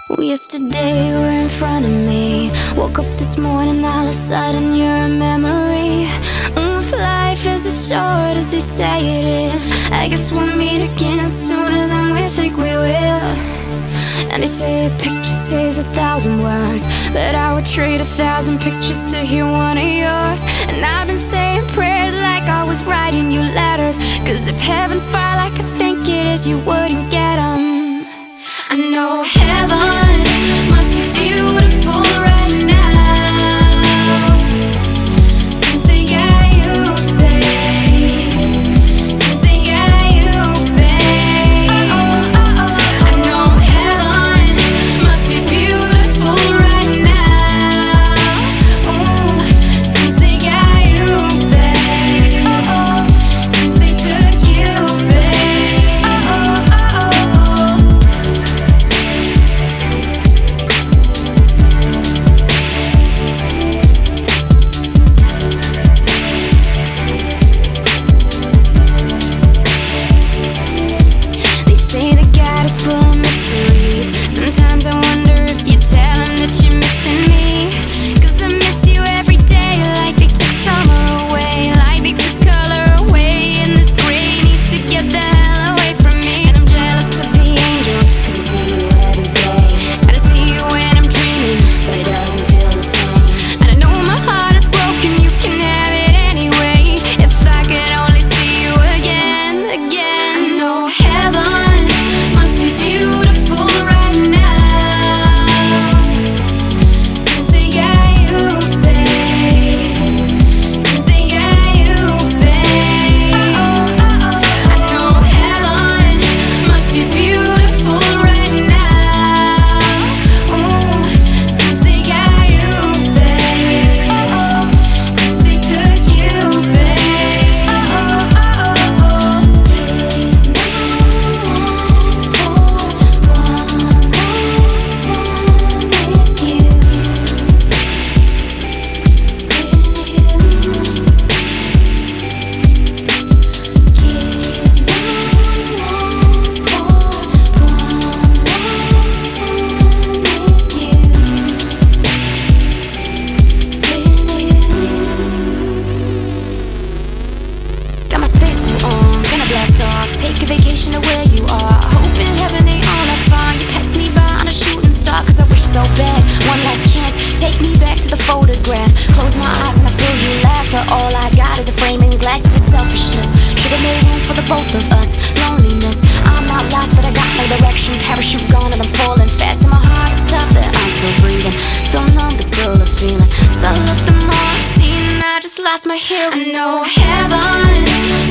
Yesterday you were in front of me. Woke up this morning, all of a sudden you're a memory. If life is as short as they say it is, I guess we'll meet again sooner than we think we will. And they say a picture says 1,000 words, but I would trade 1,000 pictures to hear one of yours. And I've been saying prayers like I was writing you letters, 'cause if heaven's far like I think it is, you wouldn't get 'em. I know heaven must be beautiful right now, since they got you, babe. Since they got you, babe. I know heaven must be beautiful right now. Ooh, since they got you, babe. Since they took you, babe. Sometimes I wonder if you tell them that you're missing me, 'cause I miss you every day, like they took summer away, like they took color away, and this gray needs to get the hell away from me. And I'm jealous of the angels, 'cause I see you every day, and I see you when I'm dreaming, but it doesn't feel the same. And I know my heart is broken, you can have it anyway. If I could only see you again, again. I know heaven must be beautiful right now, since they got you, babe. Since they got you, babe. I know heaven must be beautiful right now. Ooh, since they got you, babe. Since they took you, babe. Got my spacesuit on, gonna blast off, take a vacation to where you are. Hoping heaven ain't all I find. You pass me by on a shooting star, 'cause I wish so bad. One last chance, take me back to the photograph. Close my eyes and I feel you laugh, but all I got is a framing glass of selfishness. Should've made room for the both of us. Loneliness, I'm not lost, but I got no direction. Parachute gone and I'm falling fast, and my heart is stopped, but I'm still breathing. Feel numb, but still a feeling. So I look, the more I'm seeing, I just lost my hearing. I know heaven